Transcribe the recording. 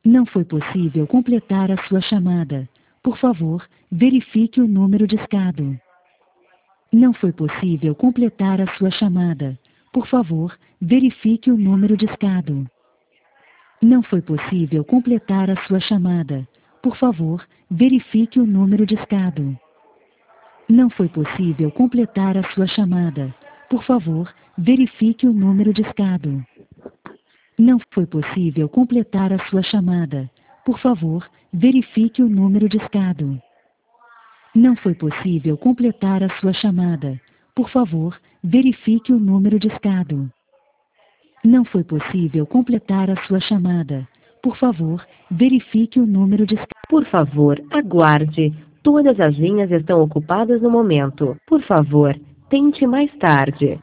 Não foi possível completar a sua chamada. Por favor, verifique o número discado. Não foi possível completar a sua chamada. Por favor, verifique o número discado. Não foi possível completar a sua chamada. Por favor, verifique o número discado. Não foi possível completar a sua chamada. Por favor, verifique o número discado. Não foi possível completar a sua chamada. Por favor, verifique o número discado. Não foi possível completar a sua chamada. Por favor, verifique o número discado. Não foi possível completar a sua chamada. Por favor, verifique o número discado. Por favor, aguarde. Todas as linhas estão ocupadas no momento. Por favor, tente mais tarde.